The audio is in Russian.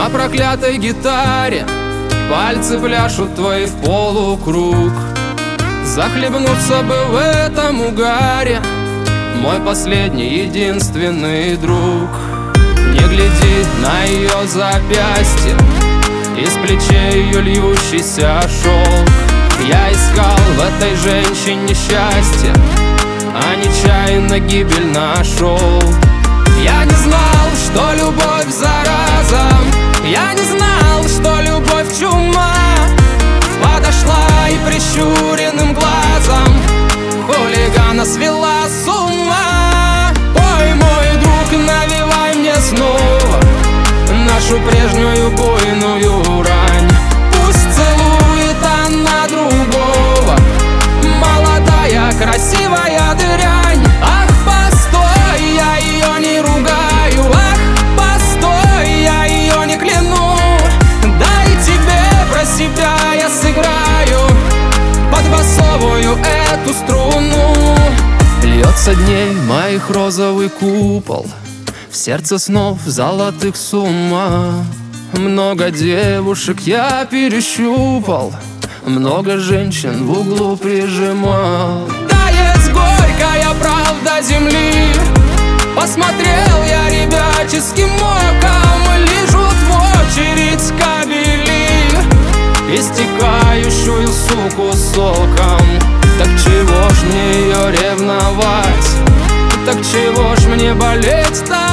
На проклятой гитаре пальцы пляшут твои в полукруг. Захлебнуться бы в этом угаре, мой последний, единственный друг. Не гляди на ее запястье, из плечей ее льющийся шелк. Я искал в этой женщине счастье, а нечаянно гибель нашел. Я не знал, что любовь зараза, я не знал, что любовь чума. Подошла и прищуренным глазом хулигана свела с ума. Ой, мой друг, навевай мне снова нашу прежнюю буйную рань. Пусть целует она другого, молодая, красивая дрянь. Ах, постой, я ее не ругаю, ах, постой, я ее не кляну. Дай тебе про себя я сыграю под басовую эту струну. Льется дней моих розовый купол, в сердце снов золотых сумма. Много девушек я перещупал, много женщин в углу прижимал. Да, есть горькая правда земли, посмотрел я ребяческим оком. Лижут в очередь кабели истекающую суку соком. Так чего ж мне ее ревновать, так чего ж мне болеть-то?